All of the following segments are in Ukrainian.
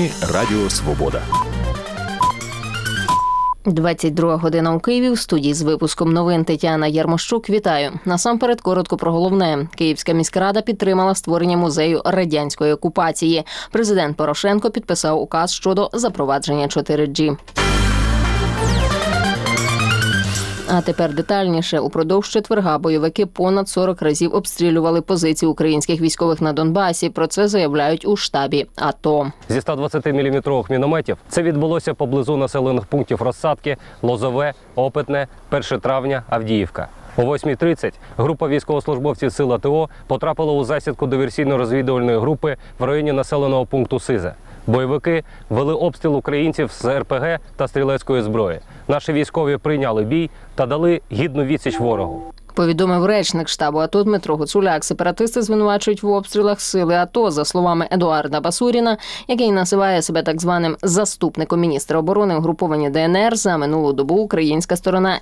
Ми Радіо Свобода. 22 година у Києві. В студії з випуском новин Тетяна Ярмощук. Вітаю. Насамперед, коротко про головне. Київська міськрада підтримала створення музею радянської окупації. Президент Порошенко підписав указ щодо запровадження 4G. А тепер детальніше. Упродовж четверга бойовики понад 40 разів обстрілювали позиції українських військових на Донбасі. Про це заявляють у штабі АТО. Зі 120-мм мінометів це відбулося поблизу населених пунктів Розсадки, Лозове, Опитне, 1 травня, Авдіївка. О 8:30 група військовослужбовців сил АТО потрапила у засідку диверсійно-розвідувальної групи в районі населеного пункту Сизе. Бойовики вели обстріл українців з РПГ та стрілецької зброї. Наші військові прийняли бій та дали гідну відсіч ворогу. Повідомив речник штабу АТО Дмитро Гуцуляк. Сепаратисти звинувачують в обстрілах сили АТО, за словами Едуарда Басуріна, який називає себе так званим заступником міністра оборони угруповання ДНР. За минулу добу українська сторона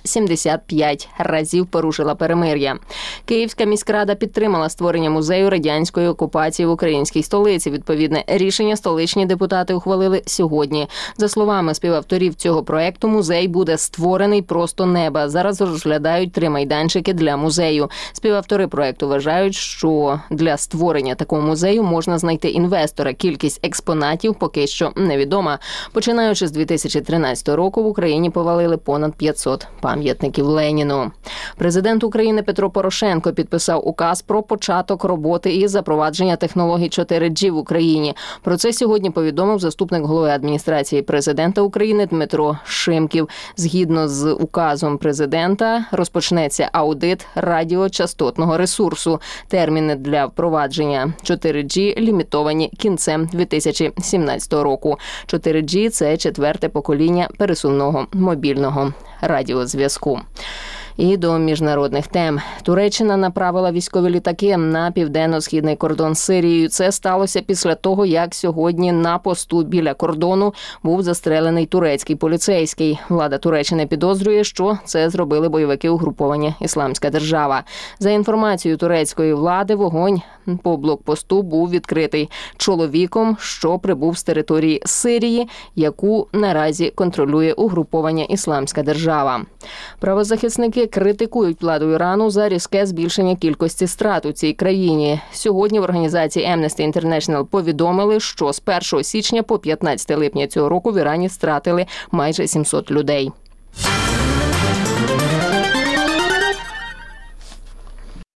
75 разів порушила перемир'я. Київська міськрада підтримала створення музею радянської окупації в українській столиці. Відповідне рішення столичні депутати ухвалили сьогодні. За словами співавторів цього проекту, музей буде створений просто неба. Зараз розглядають 3 майданчики для музею. Співавтори проекту вважають, що для створення такого музею можна знайти інвестора. Кількість експонатів поки що невідома. Починаючи з 2013 року в Україні повалили понад 500 пам'ятників Леніну. Президент України Петро Порошенко підписав указ про початок роботи із запровадження технологій 4G в Україні. Про це сьогодні повідомив заступник голови адміністрації президента України Дмитро Шимків. Згідно з указом президента розпочнеться аудит радіочастотного ресурсу. Терміни для впровадження 4G лімітовані кінцем 2017 року. 4G – це 4-те покоління пересувного мобільного радіозв'язку. І до міжнародних тем. Туреччина направила військові літаки на південно-східний кордон з Сирією. Це сталося після того, як сьогодні на посту біля кордону був застрелений турецький поліцейський. Влада Туреччини підозрює, що це зробили бойовики угруповання «Ісламська держава». За інформацією турецької влади, вогонь по блокпосту був відкритий чоловіком, що прибув з території Сирії, яку наразі контролює угруповання «Ісламська держава». Правозахисники критикують владу Ірану за різке збільшення кількості страт у цій країні. Сьогодні в організації Amnesty International повідомили, що з 1 січня по 15 липня цього року в Ірані стратили майже 700 людей.